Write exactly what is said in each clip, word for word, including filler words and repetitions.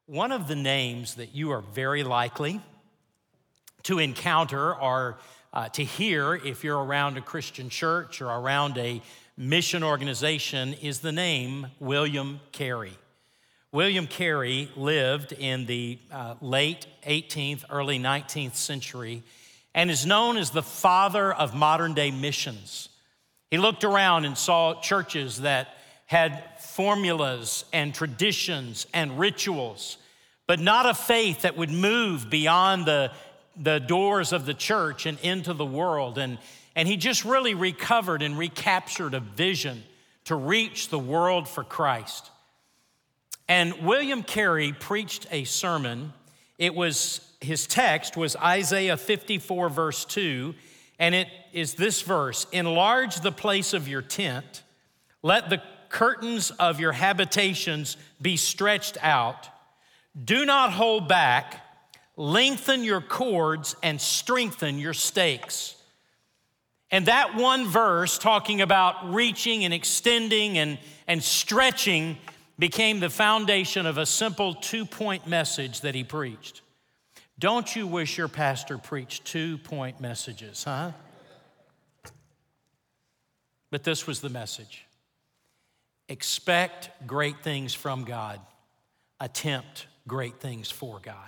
One of the names that you are very likely to encounter or uh, to hear if you're around a Christian church or around a mission organization is the name William Carey. William Carey lived in the uh, late eighteenth, early nineteenth century and is known as the father of modern-day missions. He looked around and saw churches that had formulas and traditions and rituals, but not a faith that would move beyond the, the doors of the church and into the world. And, and he just really recovered and recaptured a vision to reach the world for Christ. And William Carey preached a sermon. It was, his text was Isaiah fifty-four, verse two, and it is this verse: "Enlarge the place of your tent, let the curtains of your habitations be stretched out. Do not hold back, lengthen your cords and strengthen your stakes." And that one verse talking about reaching and extending and, and stretching became the foundation of a simple two-point message that he preached. Don't you wish your pastor preached two-point messages, huh? But this was the message. Expect great things from God. Attempt great things for God.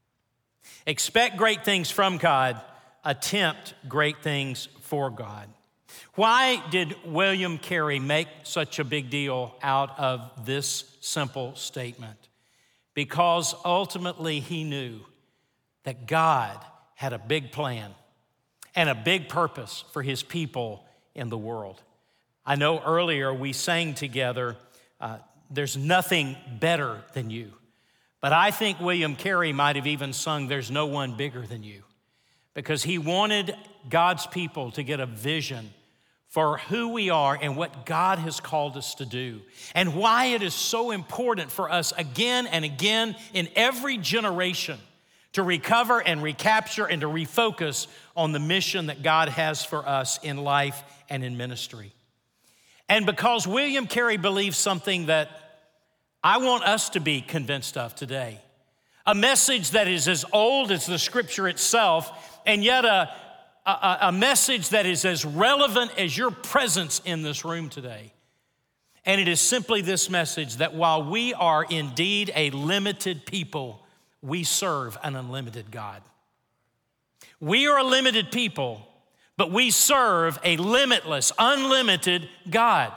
Expect great things from God. Attempt great things for God. Why did William Carey make such a big deal out of this simple statement? Because ultimately he knew that God had a big plan and a big purpose for his people in the world. I know earlier we sang together, uh, "There's nothing better than you." But I think William Carey might have even sung, "There's no one bigger than you," because he wanted God's people to get a vision for who we are and what God has called us to do, and why it is so important for us again and again in every generation to recover and recapture and to refocus on the mission that God has for us in life and in ministry. And because William Carey believes something that I want us to be convinced of today, a message that is as old as the scripture itself, and yet a, a, a message that is as relevant as your presence in this room today. And it is simply this message, that while we are indeed a limited people, we serve an unlimited God. We are a limited people, but we serve a limitless, unlimited God.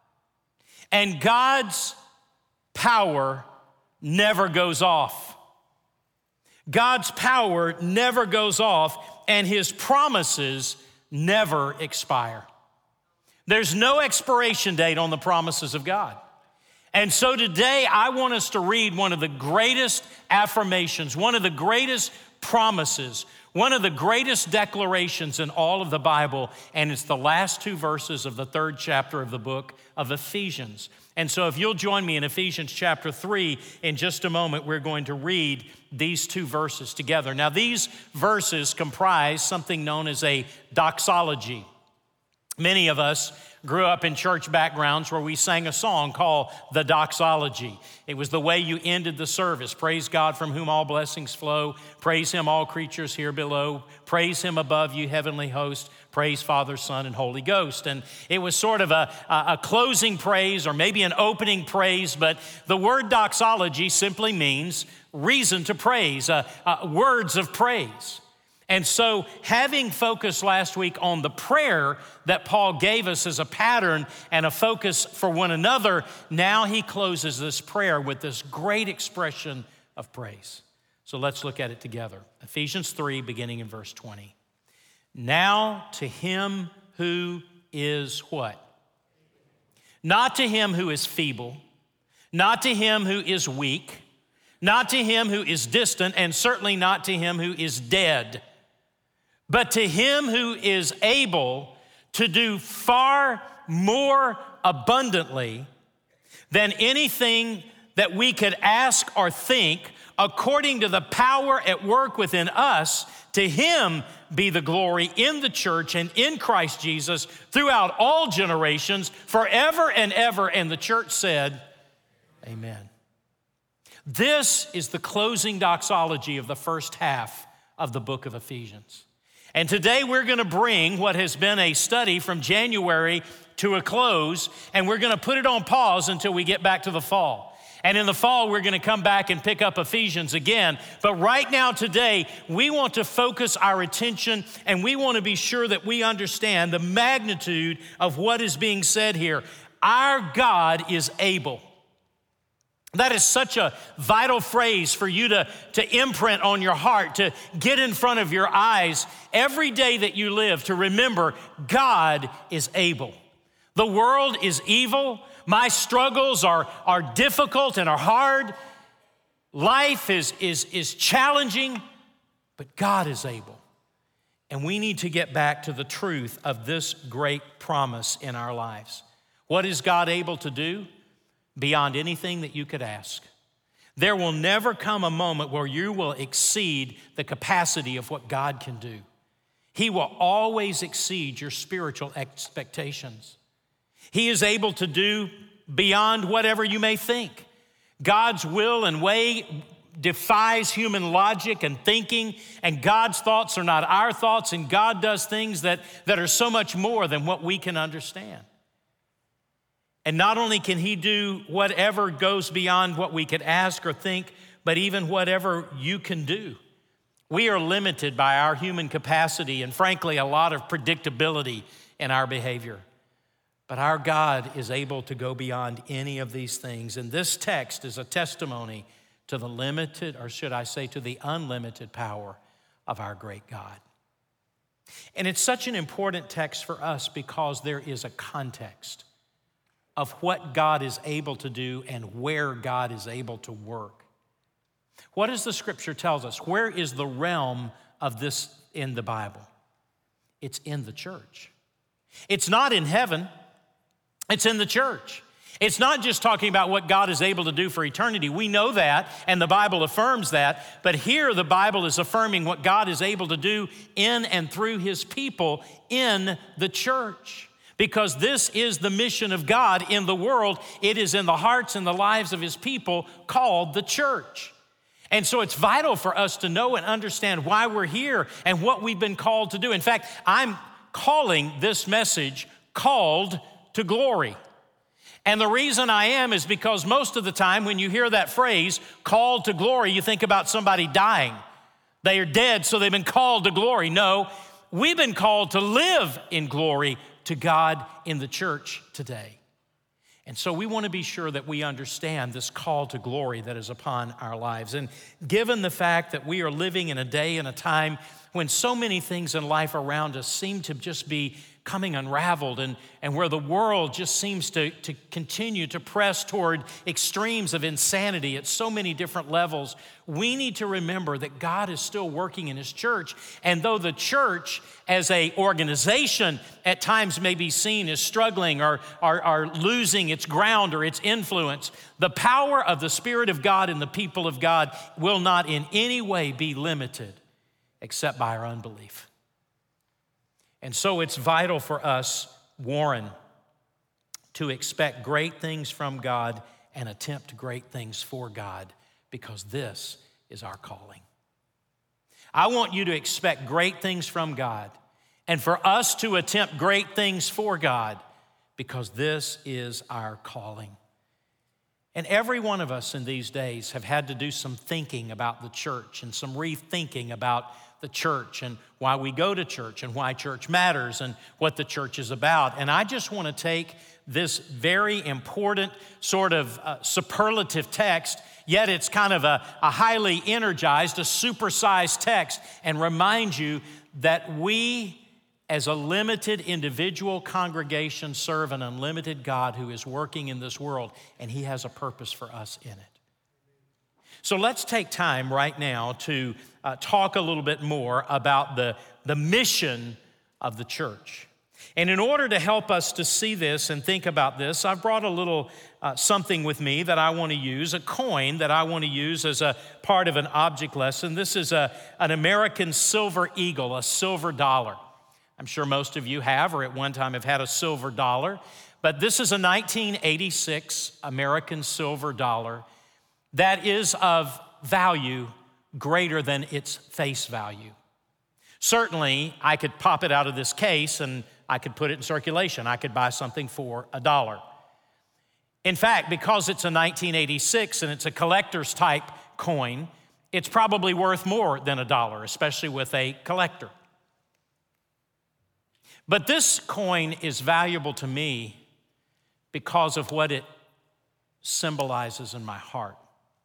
And God's power never goes off. God's power never goes off, and his promises never expire. There's no expiration date on the promises of God. And so today I want us to read one of the greatest affirmations, one of the greatest promises, one of the greatest declarations in all of the Bible, and it's the last two verses of the third chapter of the book of Ephesians. And so if you'll join me in Ephesians chapter three, in just a moment, we're going to read these two verses together. Now, these verses comprise something known as a doxology. Many of us grew up in church backgrounds where we sang a song called the doxology. It was the way you ended the service. Praise God from whom all blessings flow. Praise him, all creatures here below. Praise him above, you heavenly host. Praise Father, Son, and Holy Ghost. And it was sort of a, a closing praise or maybe an opening praise, but the word doxology simply means reason to praise, uh, uh, words of praise. And so having focused last week on the prayer that Paul gave us as a pattern and a focus for one another, now he closes this prayer with this great expression of praise. So let's look at it together. Ephesians three, beginning in verse twenty. Now to him who is what? Not to him who is feeble, not to him who is weak, not to him who is distant, and certainly not to him who is dead, but to him who is able to do far more abundantly than anything that we could ask or think, according to the power at work within us. To him be the glory in the church and in Christ Jesus throughout all generations, forever and ever. And the church said, amen. This is the closing doxology of the first half of the book of Ephesians. And today we're going to bring what has been a study from January to a close, and we're going to put it on pause until we get back to the fall. And in the fall, we're going to come back and pick up Ephesians again. But right now, today, we want to focus our attention, and we want to be sure that we understand the magnitude of what is being said here. Our God is able. That is such a vital phrase for you to, to imprint on your heart, to get in front of your eyes every day that you live, to remember God is able. The world is evil. My struggles are, are difficult and are hard. Life is, is, is challenging, but God is able. And we need to get back to the truth of this great promise in our lives. What is God able to do? Beyond anything that you could ask. There will never come a moment where you will exceed the capacity of what God can do. He will always exceed your spiritual expectations. He is able to do beyond whatever you may think. God's will and way defies human logic and thinking, and God's thoughts are not our thoughts, and God does things that, that are so much more than what we can understand. And not only can he do whatever goes beyond what we could ask or think, but even whatever you can do. We are limited by our human capacity and frankly, a lot of predictability in our behavior. But our God is able to go beyond any of these things. And this text is a testimony to the limited, or should I say to the unlimited power of our great God. And it's such an important text for us because there is a context of what God is able to do and where God is able to work. What does the scripture tells us? Where is the realm of this in the Bible? It's in the church. It's not in heaven, it's in the church. It's not just talking about what God is able to do for eternity. We know that, and the Bible affirms that, but here the Bible is affirming what God is able to do in and through his people in the church. Because this is the mission of God in the world. It is in the hearts and the lives of his people called the church. And so it's vital for us to know and understand why we're here and what we've been called to do. In fact, I'm calling this message Called to Glory. And the reason I am is because most of the time when you hear that phrase, called to glory, you think about somebody dying. They are dead, so they've been called to glory. No, we've been called to live in glory to God in the church today. And so we want to be sure that we understand this call to glory that is upon our lives. And given the fact that we are living in a day and a time when so many things in life around us seem to just be coming unraveled and, and where the world just seems to, to continue to press toward extremes of insanity at so many different levels, we need to remember that God is still working in his church. And though the church as a organization at times may be seen as struggling or, or, or losing its ground or its influence, the power of the Spirit of God in the people of God will not in any way be limited except by our unbelief. And so it's vital for us, Warren, to expect great things from God and attempt great things for God, because this is our calling. I want you to expect great things from God and for us to attempt great things for God, because this is our calling. And every one of us in these days have had to do some thinking about the church and some rethinking about the church and why we go to church and why church matters and what the church is about. And I just want to take this very important sort of uh, superlative text, yet it's kind of a, a highly energized, a supersized text, and remind you that we as a limited individual congregation serve an unlimited God who is working in this world, and he has a purpose for us in it. So let's take time right now to uh, talk a little bit more about the, the mission of the church. And in order to help us to see this and think about this, I've brought a little uh, something with me that I want to use, a coin that I want to use as a part of an object lesson. This is a, an American silver eagle, a silver dollar. I'm sure most of you have, or at one time have had a silver dollar. But this is a nineteen eighty-six American silver dollar that is of value greater than its face value. Certainly, I could pop it out of this case and I could put it in circulation. I could buy something for a dollar. In fact, because it's a nineteen eighty-six and it's a collector's type coin, it's probably worth more than a dollar, especially with a collector. But this coin is valuable to me because of what it symbolizes in my heart.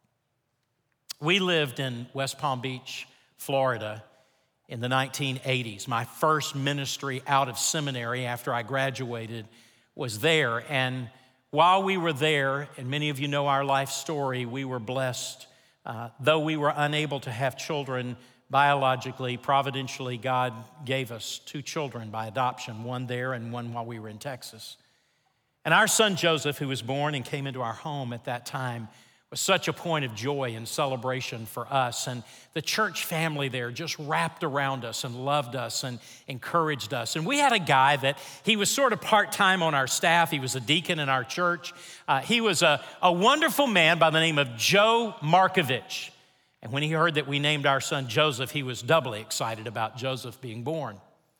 We lived in West Palm Beach, Florida in the nineteen eighties. My first ministry out of seminary after I graduated was there. And while we were there, and many of you know our life story, we were blessed. Uh, though we were unable to have children biologically, providentially, God gave us two children by adoption, one there and one while we were in Texas. And our son Joseph, who was born and came into our home at that time, was such a point of joy and celebration for us. And the church family there just wrapped around us and loved us and encouraged us. And we had a guy that he was sort of part-time on our staff. He was a deacon in our church. Uh, he was a, a wonderful man by the name of Joe Markovich. And when he heard that we named our son Joseph, he was doubly excited about Joseph being born.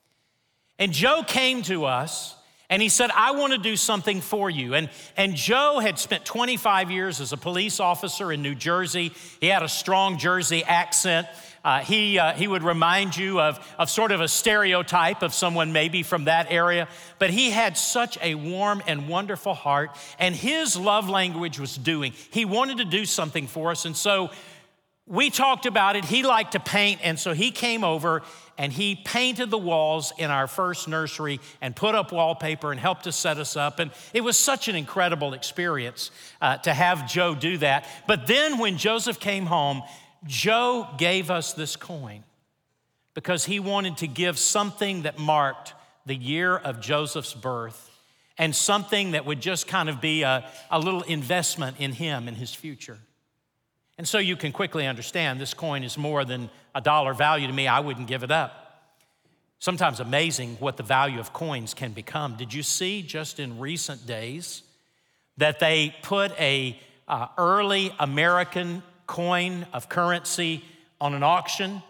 And Joe came to us and he said, I want to do something for you. And, and Joe had spent twenty-five years as a police officer in New Jersey. He had a strong Jersey accent. Uh, he, uh, he would remind you of, of sort of a stereotype of someone maybe from that area. But he had such a warm and wonderful heart. And his love language was doing. He wanted to do something for us. And so we talked about it. He liked to paint. And so he came over and he painted the walls in our first nursery and put up wallpaper and helped us set us up. And it was such an incredible experience uh, to have Joe do that. But then when Joseph came home, Joe gave us this coin because he wanted to give something that marked the year of Joseph's birth and something that would just kind of be a, a little investment in him and his future. And so you can quickly understand this coin is more than a dollar value to me. I wouldn't give it up. Sometimes amazing what the value of coins can become. Did you see just in recent days that they put a uh, early American coin of currency on an auction?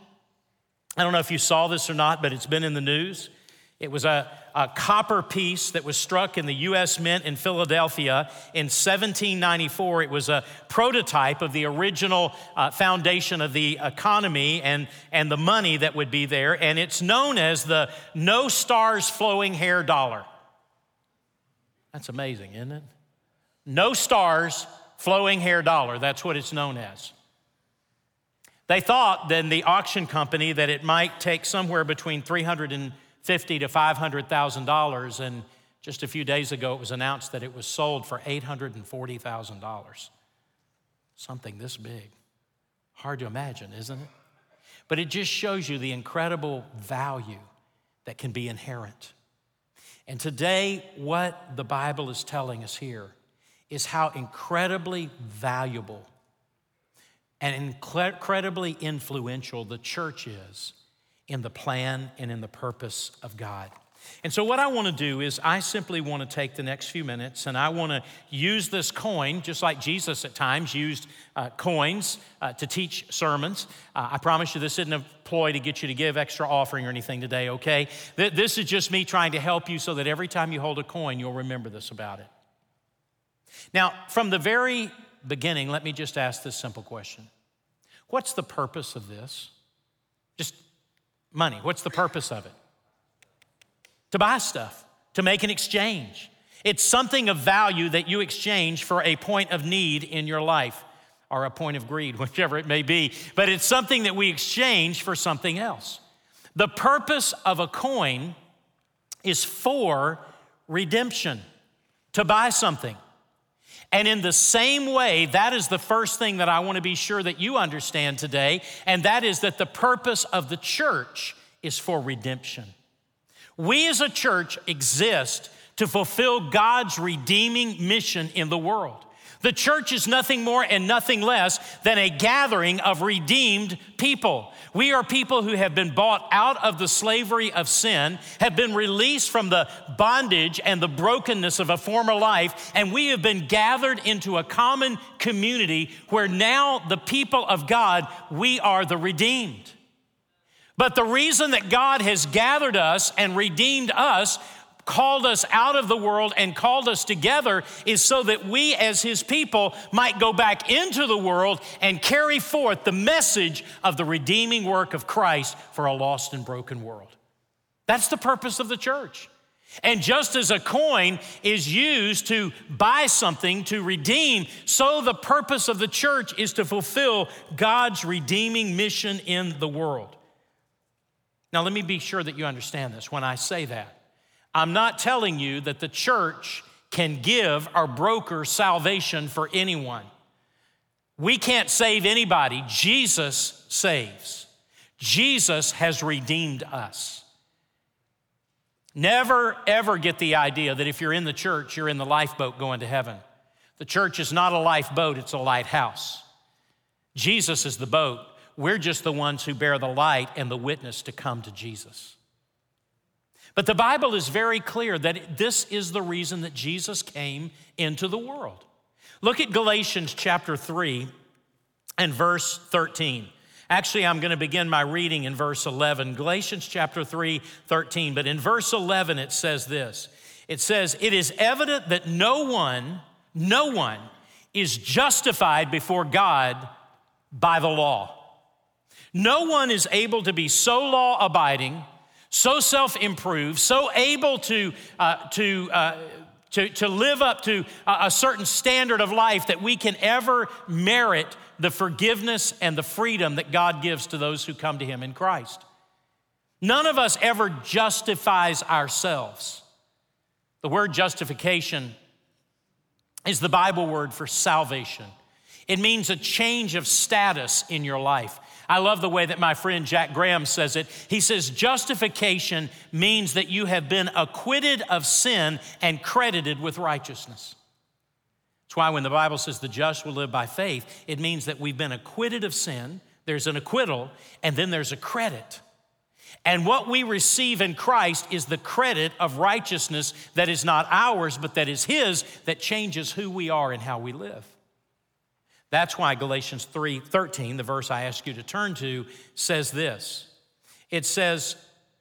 I don't know if you saw this or not, but it's been in the news. It was a, a copper piece that was struck in the U S Mint in Philadelphia in seventeen ninety-four. It was a prototype of the original uh, foundation of the economy and, and the money that would be there. And it's known as the No Stars Flowing Hair Dollar. That's amazing, isn't it? No Stars Flowing Hair Dollar. That's what it's known as. They thought then the auction company that it might take somewhere between three hundred fifty thousand to five hundred thousand dollars, and just a few days ago it was announced that it was sold for eight hundred forty thousand dollars. Something this big. Hard to imagine, isn't it? But it just shows you the incredible value that can be inherent. And today, what the Bible is telling us here is how incredibly valuable and incredibly influential the church is in the plan and in the purpose of God. And so what I want to do is I simply want to take the next few minutes and I want to use this coin, just like Jesus at times used uh, coins uh, to teach sermons. Uh, I promise you this isn't a ploy to get you to give extra offering or anything today, okay? Th- this is just me trying to help you so that every time you hold a coin, you'll remember this about it. Now, from the very beginning, let me just ask this simple question. What's the purpose of this? Just money. What's the purpose of it? To buy stuff, to make an exchange. It's something of value that you exchange for a point of need in your life or a point of greed, whichever it may be. But it's something that we exchange for something else. The purpose of a coin is for redemption, to buy something. And in the same way, that is the first thing that I want to be sure that you understand today, and that is that the purpose of the church is for redemption. We as a church exist to fulfill God's redeeming mission in the world. The church is nothing more and nothing less than a gathering of redeemed people. We are people who have been bought out of the slavery of sin, have been released from the bondage and the brokenness of a former life, and we have been gathered into a common community where now the people of God, we are the redeemed. But the reason that God has gathered us and redeemed us, called us out of the world and called us together, is so that we as his people might go back into the world and carry forth the message of the redeeming work of Christ for a lost and broken world. That's the purpose of the church. And just as a coin is used to buy something, to redeem, so the purpose of the church is to fulfill God's redeeming mission in the world. Now, let me be sure that you understand this. When I say that, I'm not telling you that the church can give or broker salvation for anyone. We can't save anybody. Jesus saves. Jesus has redeemed us. Never, ever get the idea that if you're in the church, you're in the lifeboat going to heaven. The church is not a lifeboat, it's a lighthouse. Jesus is the boat. We're just the ones who bear the light and the witness to come to Jesus. But the Bible is very clear that this is the reason that Jesus came into the world. Look at Galatians chapter three and verse thirteen. Actually, I'm going to begin my reading in verse eleven. Galatians chapter three, thirteen. But in verse eleven, it says this. It says, "It is evident that no one, no one is justified before God by the law. No one is able to be so law-abiding, so self-improved, so able to, uh, to, uh, to, to live up to a, a certain standard of life that we can ever merit the forgiveness and the freedom that God gives to those who come to him in Christ. None of us ever justifies ourselves. The word justification is the Bible word for salvation. It means a change of status in your life. I love the way that my friend Jack Graham says it. He says, justification means that you have been acquitted of sin and credited with righteousness. That's why when the Bible says the just will live by faith, it means that we've been acquitted of sin, there's an acquittal, and then there's a credit. And what we receive in Christ is the credit of righteousness that is not ours, but that is his, that changes who we are and how we live. That's why Galatians three thirteen, the verse I ask you to turn to, says this. It says,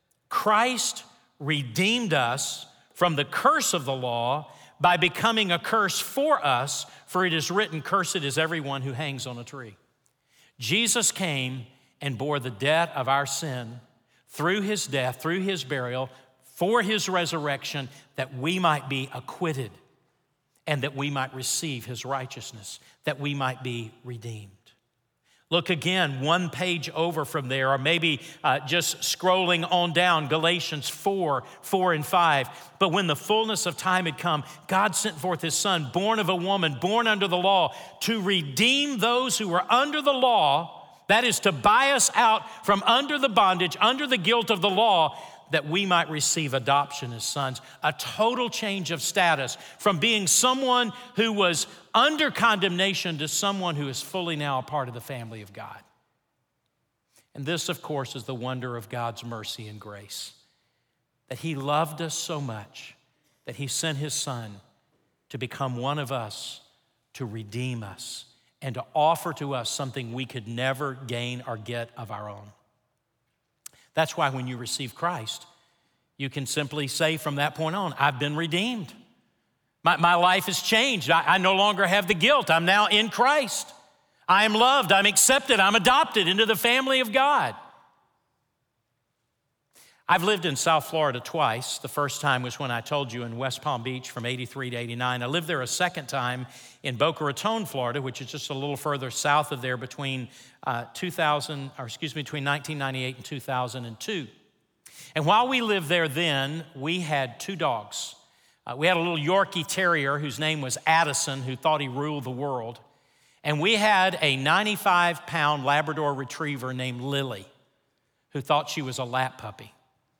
Christ redeemed us from the curse of the law by becoming a curse for us, for it is written, cursed is everyone who hangs on a tree. Jesus came and bore the debt of our sin through his death, through his burial, for his resurrection, that we might be acquitted and that we might receive his righteousness, that we might be redeemed. Look again, one page over from there, or maybe uh, just scrolling on down, Galatians four, four and five. But when the fullness of time had come, God sent forth his son, born of a woman, born under the law, to redeem those who were under the law, that is to buy us out from under the bondage, under the guilt of the law, that we might receive adoption as sons. A total change of status from being someone who was under condemnation to someone who is fully now a part of the family of God. And this, of course, is the wonder of God's mercy and grace, that he loved us so much that he sent his son to become one of us, to redeem us, and to offer to us something we could never gain or get of our own. That's why when you receive Christ, you can simply say from that point on, I've been redeemed. My, my life has changed. I, I no longer have the guilt. I'm now in Christ. I am loved. I'm accepted. I'm adopted into the family of God. I've lived in South Florida twice. The first time was when I told you in West Palm Beach from eighty-three to eighty-nine. I lived there a second time in Boca Raton, Florida, which is just a little further south of there between uh, two thousand, or excuse me, between nineteen ninety-eight and two thousand two. And while we lived there then, we had two dogs. Uh, we had a little Yorkie Terrier whose name was Addison, who thought he ruled the world. And we had a ninety-five pound Labrador Retriever named Lily, who thought she was a lap puppy.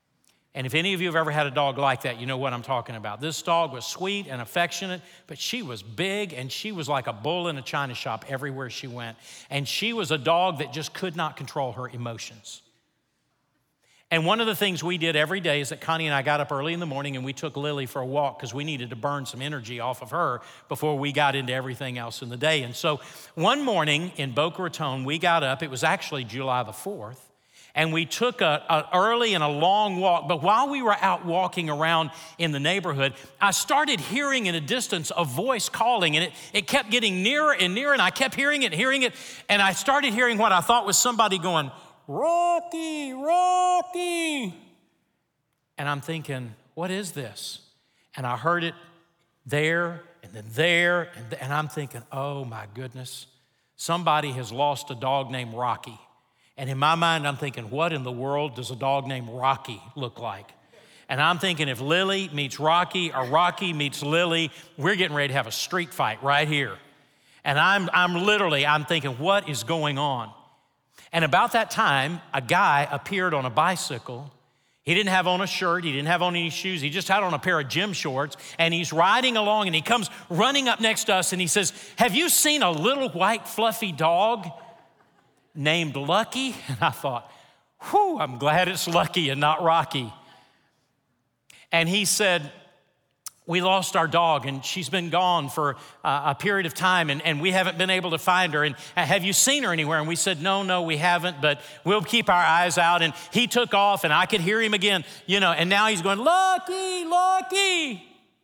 And if any of you have ever had a dog like that, you know what I'm talking about. This dog was sweet and affectionate, but she was big and she was like a bull in a china shop everywhere she went. And she was a dog that just could not control her emotions. And one of the things we did every day is that Connie and I got up early in the morning and we took Lily for a walk because we needed to burn some energy off of her before we got into everything else in the day. And so one morning in Boca Raton, we got up. It was actually July the fourth. And we took a, a early and a long walk. But while we were out walking around in the neighborhood, I started hearing in a distance a voice calling. And it, it kept getting nearer and nearer. And I kept hearing it, hearing it. And I started hearing what I thought was somebody going, Rocky, Rocky. And I'm thinking, what is this? And I heard it there and then there. And, th- and I'm thinking, oh my goodness. Somebody has lost a dog named Rocky. And in my mind, I'm thinking, what in the world does a dog named Rocky look like? And I'm thinking if Lily meets Rocky or Rocky meets Lily, we're getting ready to have a street fight right here. And I'm, I'm literally, I'm thinking, what is going on? And about that time, a guy appeared on a bicycle. He didn't have on a shirt. He didn't have on any shoes. He just had on a pair of gym shorts. And he's riding along and he comes running up next to us and he says, have you seen a little white fluffy dog named Lucky? And I thought, whew, I'm glad it's Lucky and not Rocky. And he said, we lost our dog and she's been gone for uh, a period of time and, and we haven't been able to find her. And uh, have you seen her anywhere? And we said, no, no, we haven't, but we'll keep our eyes out. And he took off and I could hear him again, you know, and now he's going, Lucky, Lucky.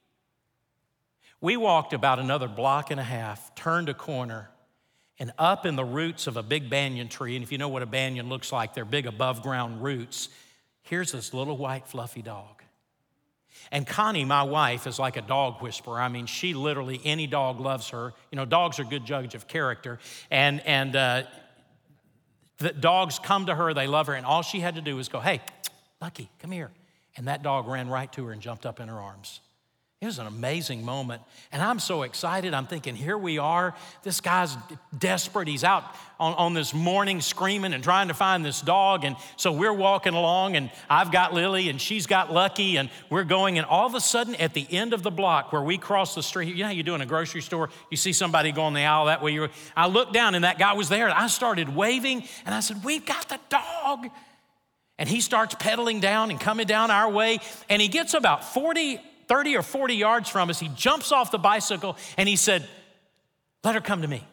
We walked about another block and a half, turned a corner, and up in the roots of a big banyan tree, and if you know what a banyan looks like, they're big above ground roots, here's this little white fluffy dog. And Connie, my wife, is like a dog whisperer. I mean, she literally, any dog loves her. You know, dogs are a good judge of character. And, and uh, the dogs come to her, they love her, and all she had to do was go, hey, Lucky, come here. And that dog ran right to her and jumped up in her arms. It was an amazing moment. And I'm so excited. I'm thinking, here we are. This guy's desperate. He's out on, on this morning screaming and trying to find this dog. And so we're walking along and I've got Lily and she's got Lucky and we're going. And all of a sudden at the end of the block where we cross the street, you know how you do in a grocery store, you see somebody going the aisle that way. You I looked down and that guy was there. And I started waving and I said, we've got the dog. And he starts pedaling down and coming down our way. And he gets about forty thirty or forty yards from us, he jumps off the bicycle and he said, let her come to me.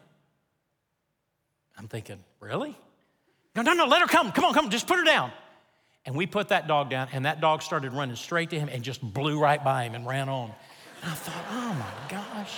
I'm thinking, really? No, no, no, let her come. Come on, come on, just put her down. And we put that dog down and that dog started running straight to him and just blew right by him and ran on. And I thought, oh my gosh,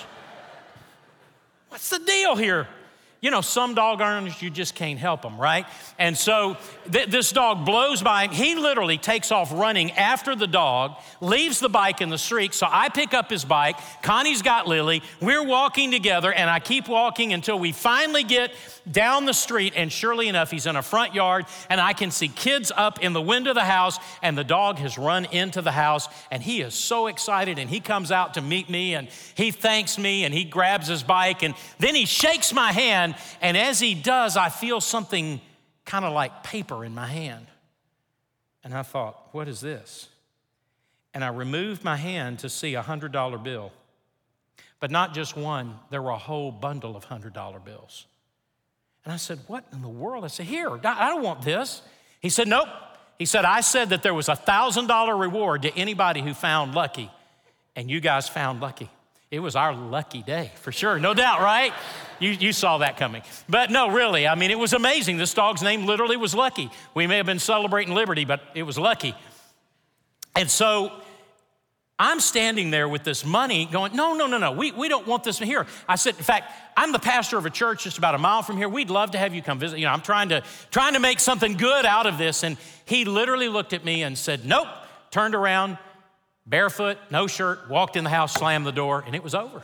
what's the deal here? You know, some dog owners, you just can't help them, right? And so th- this dog blows by him. He literally takes off running after the dog, leaves the bike in the street. So I pick up his bike. Connie's got Lily. We're walking together, and I keep walking until we finally get down the street. And surely enough, he's in a front yard, and I can see kids up in the window of the house, and the dog has run into the house, and he is so excited, and he comes out to meet me, and he thanks me, and he grabs his bike, and then he shakes my hand. And as he does, I feel something kind of like paper in my hand. And I thought, what is this? And I removed my hand to see a one hundred dollar bill. But not just one, there were a whole bundle of one hundred dollar bills. And I said, what in the world? I said, here, I don't want this. He said, nope. He said, I said that there was a one thousand dollar reward to anybody who found Lucky. And you guys found Lucky. It was our lucky day, for sure. No doubt, right? You, you saw that coming. But no, really, I mean, it was amazing. This dog's name literally was Lucky. We may have been celebrating Liberty, but it was Lucky. And so I'm standing there with this money going, no, no, no, no, we, we don't want this here. I said, in fact, I'm the pastor of a church just about a mile from here. We'd love to have you come visit. You know, I'm trying to, trying to make something good out of this. And he literally looked at me and said, nope, turned around, barefoot, no shirt, walked in the house, slammed the door, and it was over.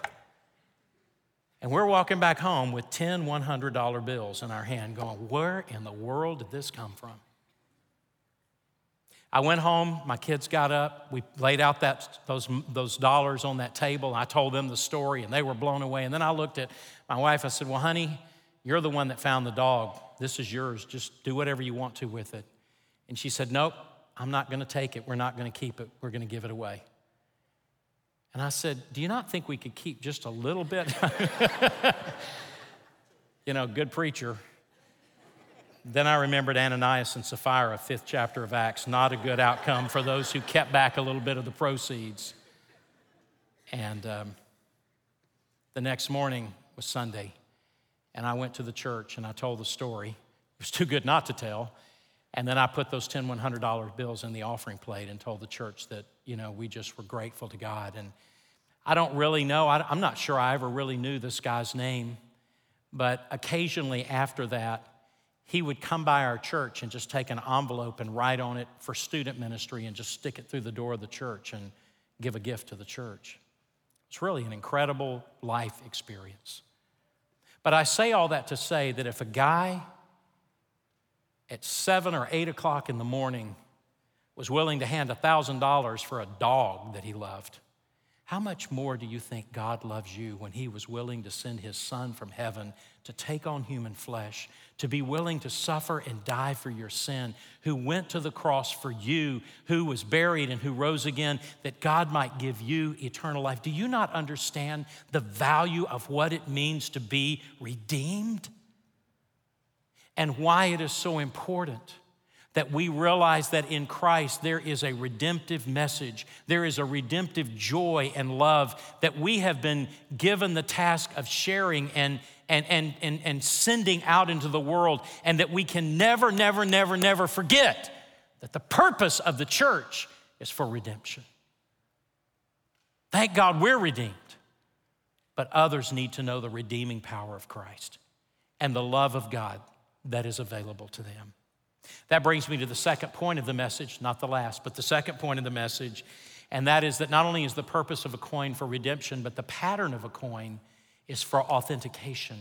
And we're walking back home with ten one hundred dollar bills in our hand going, where in the world did this come from? I went home, my kids got up, we laid out that, those, those dollars on that table. I told them the story and they were blown away. And then I looked at my wife, I said, well, honey, you're the one that found the dog. This is yours, just do whatever you want to with it. And she said, nope, I'm not gonna take it. We're not gonna keep it. We're gonna give it away. And I said, do you not think we could keep just a little bit? You know, good preacher. Then I remembered Ananias and Sapphira, fifth chapter of Acts, not a good outcome for those who kept back a little bit of the proceeds. And um, the next morning was Sunday, and I went to the church and I told the story. It was too good not to tell. And then I put those ten one hundred dollar bills in the offering plate and told the church that, you know, we just were grateful to God. And I don't really know, I, I'm not sure I ever really knew this guy's name, but occasionally after that, he would come by our church and just take an envelope and write on it for student ministry and just stick it through the door of the church and give a gift to the church. It's really an incredible life experience. But I say all that to say that if a guy at seven or eight o'clock in the morning was willing to hand one thousand dollars for a dog that he loved, how much more do you think God loves you when he was willing to send his son from heaven to take on human flesh, to be willing to suffer and die for your sin, who went to the cross for you, who was buried and who rose again, that God might give you eternal life? Do you not understand the value of what it means to be redeemed? And why it is so important that we realize that in Christ there is a redemptive message, there is a redemptive joy and love that we have been given the task of sharing and, and, and, and, and sending out into the world, and that we can never, never, never, never forget that the purpose of the church is for redemption. Thank God we're redeemed, but others need to know the redeeming power of Christ and the love of God that is available to them. That brings me to the second point of the message, not the last, but the second point of the message, and that is that not only is the purpose of a coin for redemption, but the pattern of a coin is for authentication.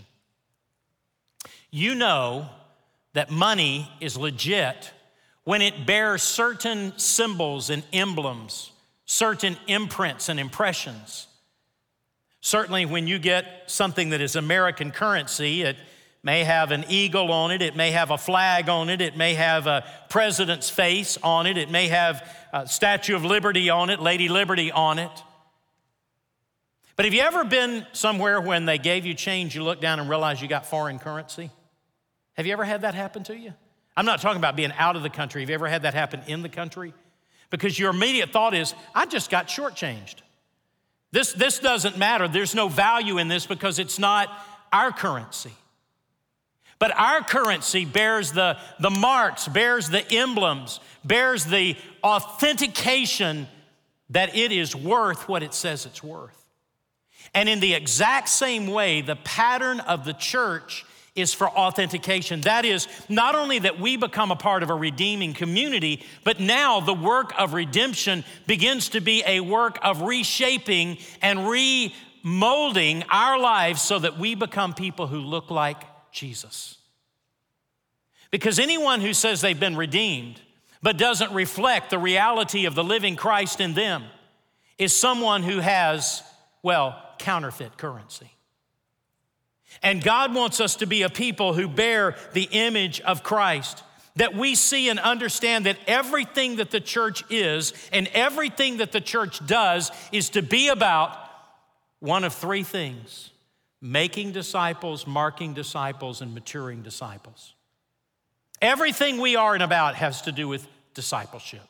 You know that money is legit when it bears certain symbols and emblems, certain imprints and impressions. Certainly when you get something that is American currency, it may have an eagle on it, it may have a flag on it, it may have a president's face on it, it may have a Statue of Liberty on it, Lady Liberty on it. But have you ever been somewhere when they gave you change, you look down and realize you got foreign currency? Have you ever had that happen to you? I'm not talking about being out of the country. Have you ever had that happen in the country? Because your immediate thought is, I just got shortchanged. This, this doesn't matter. There's no value in this because it's not our currency. But our currency bears the, the marks, bears the emblems, bears the authentication that it is worth what it says it's worth. And in the exact same way, the pattern of the church is for authentication. That is, not only that we become a part of a redeeming community, but now the work of redemption begins to be a work of reshaping and remolding our lives so that we become people who look like Jesus. Because anyone who says they've been redeemed but doesn't reflect the reality of the living Christ in them is someone who has, well, counterfeit currency. And God wants us to be a people who bear the image of Christ, that we see and understand that everything that the church is and everything that the church does is to be about one of three things: making disciples, marking disciples, and maturing disciples. Everything we are and about has to do with discipleship.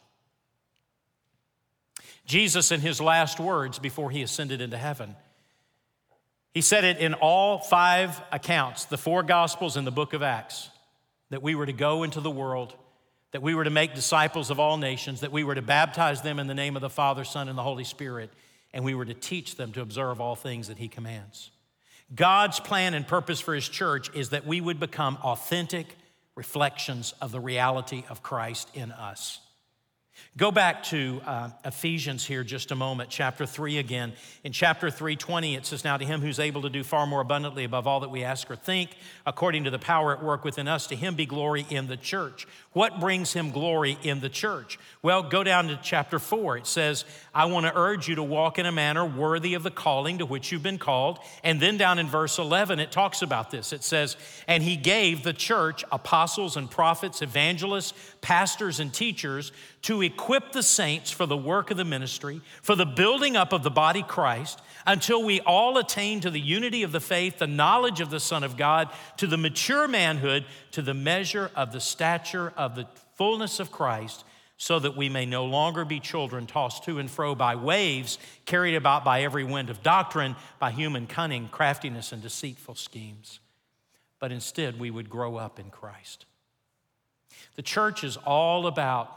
Jesus, in his last words before he ascended into heaven, he said it in all five accounts, the four Gospels and the book of Acts, that we were to go into the world, that we were to make disciples of all nations, that we were to baptize them in the name of the Father, Son, and the Holy Spirit, and we were to teach them to observe all things that he commands. God's plan and purpose for his church is that we would become authentic reflections of the reality of Christ in us. Go back to uh, Ephesians here just a moment, chapter three again. In chapter three twenty, it says, now to him who's able to do far more abundantly above all that we ask or think, according to the power at work within us, to him be glory in the church. What brings him glory in the church? Well, go down to chapter four. It says, I want to urge you to walk in a manner worthy of the calling to which you've been called. And then down in verse eleven, it talks about this. It says, and he gave the church apostles and prophets, evangelists, pastors and teachers to equip the saints for the work of the ministry, for the building up of the body Christ, until we all attain to the unity of the faith, the knowledge of the Son of God, to the mature manhood, to the measure of the stature of the fullness of Christ, so that we may no longer be children tossed to and fro by waves, carried about by every wind of doctrine, by human cunning, craftiness, and deceitful schemes. But instead, we would grow up in Christ. The church is all about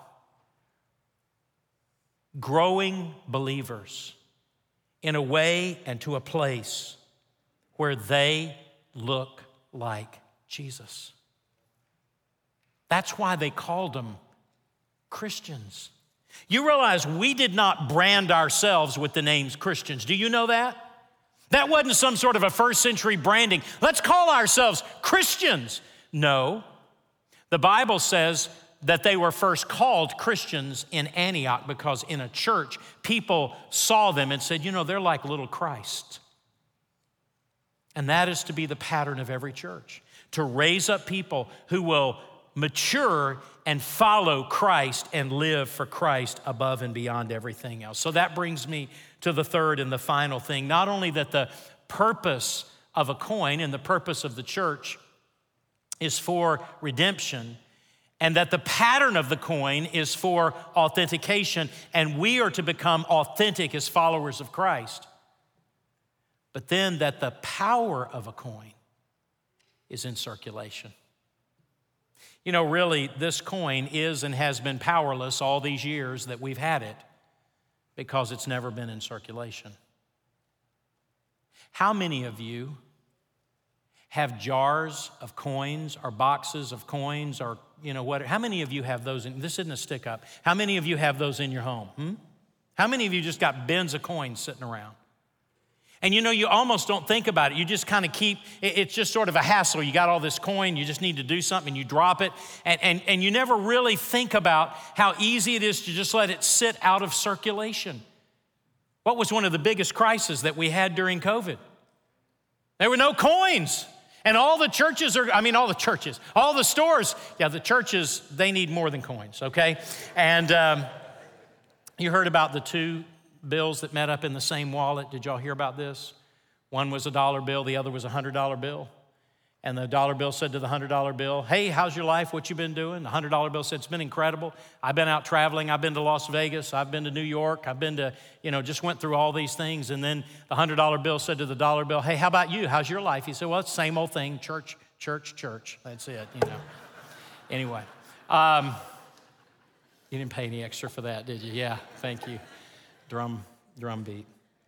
growing believers in a way and to a place where they look like Jesus. That's why they called them Christians. You realize we did not brand ourselves with the names Christians. Do you know that? That wasn't some sort of a first century branding. Let's call ourselves Christians. No. The Bible says that they were first called Christians in Antioch because in a church, people saw them and said, you know, they're like little Christ. And that is to be the pattern of every church, to raise up people who will mature and follow Christ and live for Christ above and beyond everything else. So that brings me to the third and the final thing. Not only that the purpose of a coin and the purpose of the church is for redemption, and that the pattern of the coin is for authentication, and we are to become authentic as followers of Christ. But then that the power of a coin is in circulation. You know, really, this coin is and has been powerless all these years that we've had it because it's never been in circulation. How many of you have jars of coins or boxes of coins or, you know, what? How many of you have those in, this isn't a stick up. How many of you have those in your home? Hmm? How many of you just got bins of coins sitting around? And you know, you almost don't think about it. You just kind of keep, it's just sort of a hassle. You got all this coin, you just need to do something, and you drop it. And, and, and you never really think about how easy it is to just let it sit out of circulation. What was one of the biggest crises that we had during COVID? There were no coins. And all the churches are, I mean, all the churches, all the stores, yeah, the churches, they need more than coins, okay? And um, you heard about the two bills that met up in the same wallet. Did y'all hear about this? One was a dollar bill, the other was a hundred dollar bill. And the dollar bill said to the hundred dollar bill, hey, how's your life? What you been doing? The hundred dollar bill said, it's been incredible. I've been out traveling. I've been to Las Vegas. I've been to New York. I've been to, you know, just went through all these things. And then the hundred dollar bill said to the dollar bill, hey, how about you? How's your life? He said, well, it's the same old thing. Church, church, church. That's it, you know. Anyway, um, you didn't pay any extra for that, did you? Yeah, thank you. Drum, drum beat.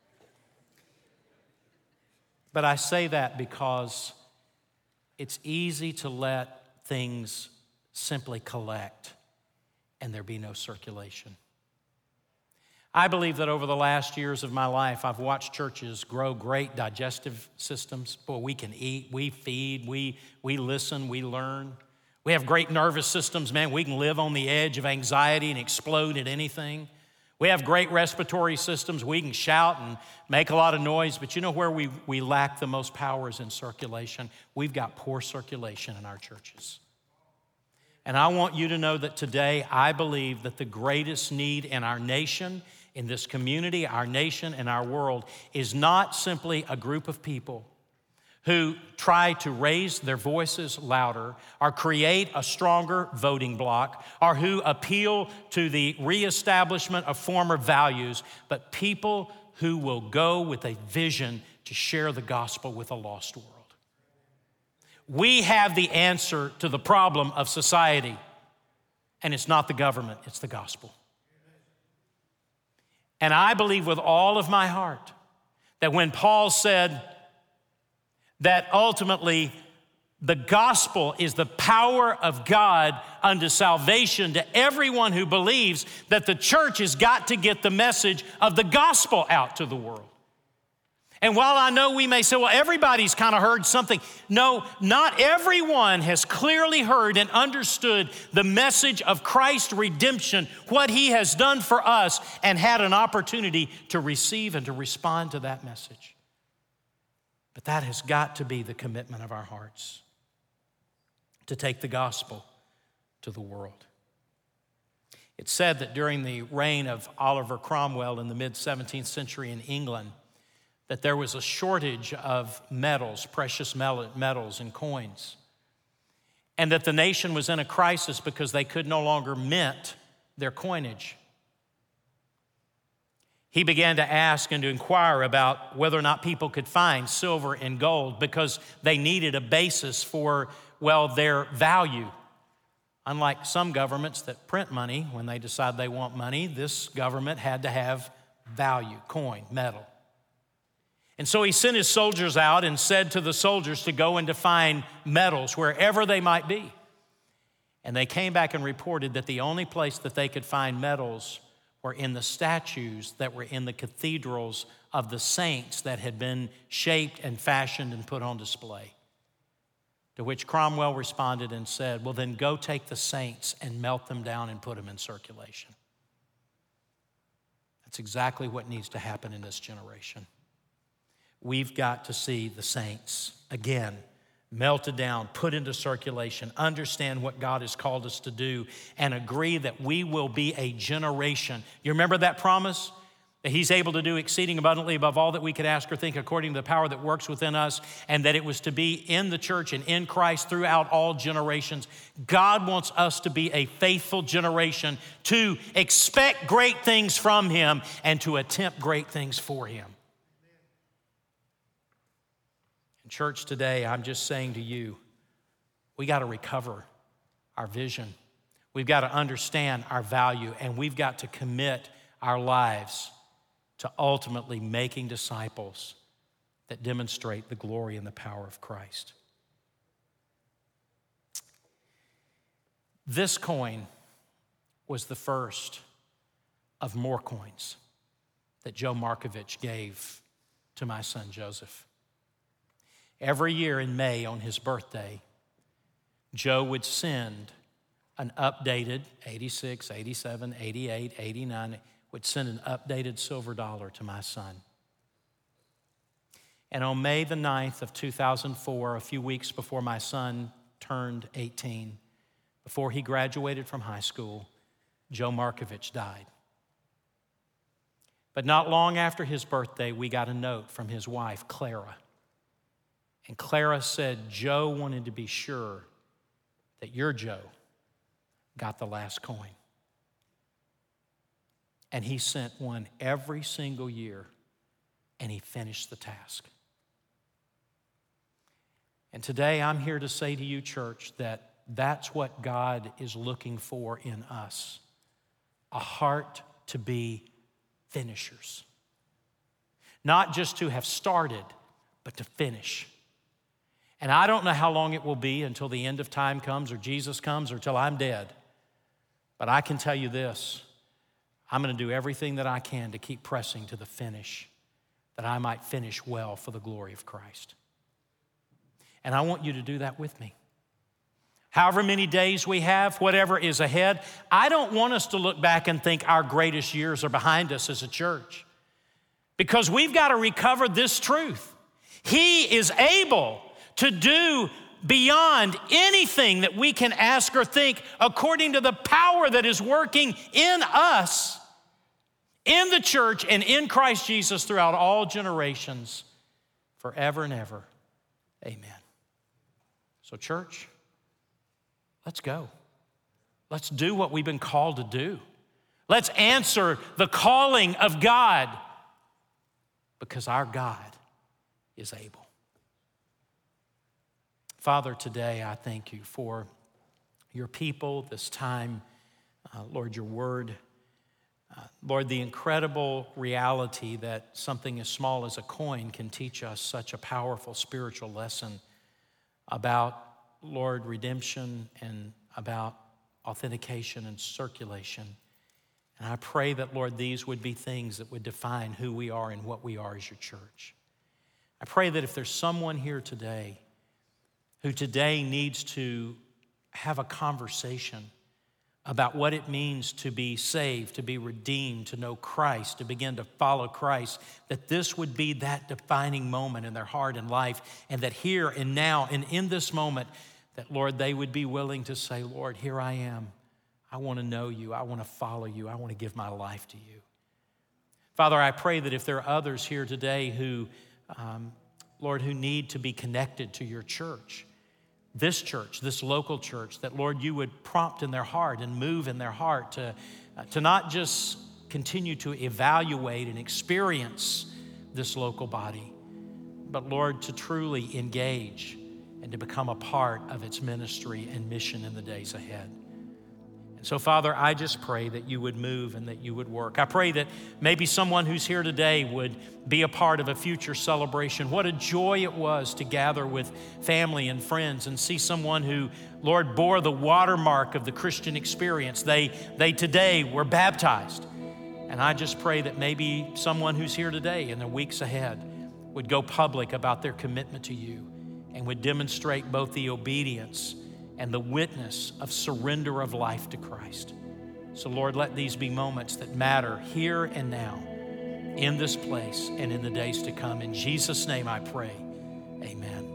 But I say that because it's easy to let things simply collect and there be no circulation. I believe that over the last years of my life, I've watched churches grow great digestive systems. Boy, we can eat, we feed, we, we listen, we learn. We have great nervous systems, man. We can live on the edge of anxiety and explode at anything. We have great respiratory systems. We can shout and make a lot of noise, but you know where we, we lack the most power is in circulation. We've got poor circulation in our churches. And I want you to know that today, I believe that the greatest need in our nation, in this community, our nation, and our world is not simply a group of people who try to raise their voices louder or create a stronger voting bloc or who appeal to the reestablishment of former values, but people who will go with a vision to share the gospel with a lost world. We have the answer to the problem of society, and it's not the government, it's the gospel. And I believe with all of my heart that when Paul said that ultimately The gospel is the power of God unto salvation to everyone who believes that the church has got to get the message of the gospel out to the world. And while I know we may say, well, everybody's kind of heard something. No, not everyone has clearly heard and understood the message of Christ's redemption, what he has done for us, and had an opportunity to receive and to respond to that message. But that has got to be the commitment of our hearts, to take the gospel to the world. It's said that during the reign of Oliver Cromwell in the mid-seventeenth century in England, that there was a shortage of metals, precious metals and coins, and that the nation was in a crisis because they could no longer mint their coinage. He began to ask and to inquire about whether or not people could find silver and gold because they needed a basis for, well, their value. Unlike some governments that print money when they decide they want money, this government had to have value, coin, metal. And so he sent his soldiers out and said to the soldiers to go and to find metals wherever they might be. And they came back and reported that the only place that they could find metals were in the statues that were in the cathedrals of the saints that had been shaped and fashioned and put on display. To which Cromwell responded and said, well, then go take the saints and melt them down and put them in circulation. That's exactly what needs to happen in this generation. We've got to see the saints, again, melted down, put into circulation, understand what God has called us to do, and agree that we will be a generation. You remember that promise? That he's able to do exceeding abundantly above all that we could ask or think according to the power that works within us, and that it was to be in the church and in Christ throughout all generations. God wants us to be a faithful generation, to expect great things from him and to attempt great things for him. In church today, I'm just saying to you, we got to recover our vision. We've got to understand our value, and we've got to commit our lives to ultimately making disciples that demonstrate the glory and the power of Christ. This coin was the first of more coins that Joe Markovich gave to my son Joseph. Every year in May on his birthday, Joe would send an updated eighty-six, eighty-seven, eighty-eight, eighty-nine, would send an updated silver dollar to my son. And on May the ninth of two thousand four, a few weeks before my son turned eighteen, before he graduated from high school, Joe Markovich died. But not long after his birthday, we got a note from his wife, Clara. And Clara said, Joe wanted to be sure that your Joe got the last coin. And he sent one every single year, and he finished the task. And today I'm here to say to you, church, that that's what God is looking for in us, a heart to be finishers. Not just to have started, but to finish. And I don't know how long it will be until the end of time comes or Jesus comes or till I'm dead. But I can tell you this, I'm going to do everything that I can to keep pressing to the finish, that I might finish well for the glory of Christ. And I want you to do that with me. However many days we have, whatever is ahead, I don't want us to look back and think our greatest years are behind us as a church, because we've got to recover this truth. He is able to do beyond anything that we can ask or think, according to the power that is working in us, in the church and in Christ Jesus throughout all generations, forever and ever. Amen. So church, let's go. Let's do what we've been called to do. Let's answer the calling of God, because our God is able. Father, today I thank you for your people, this time, uh, Lord, your word. Uh, Lord, the incredible reality that something as small as a coin can teach us such a powerful spiritual lesson about Lord, redemption and about authentication and circulation. And I pray that, Lord, these would be things that would define who we are and what we are as your church. I pray that if there's someone here today who today needs to have a conversation about what it means to be saved, to be redeemed, to know Christ, to begin to follow Christ, that this would be that defining moment in their heart and life, and that here and now and in this moment, that, Lord, they would be willing to say, Lord, here I am. I want to know you. I want to follow you. I want to give my life to you. Father, I pray that if there are others here today who, um, Lord, who need to be connected to your church, this church, this local church, that, Lord, you would prompt in their heart and move in their heart to, uh, to not just continue to evaluate and experience this local body, but, Lord, to truly engage and to become a part of its ministry and mission in the days ahead. So, Father, I just pray that you would move and that you would work. I pray that maybe someone who's here today would be a part of a future celebration. What a joy it was to gather with family and friends and see someone who, Lord, bore the watermark of the Christian experience. They, they today were baptized. And I just pray that maybe someone who's here today in the weeks ahead would go public about their commitment to you and would demonstrate both the obedience and the witness of surrender of life to Christ. So, Lord, let these be moments that matter here and now, in this place and in the days to come. In Jesus' name I pray, amen.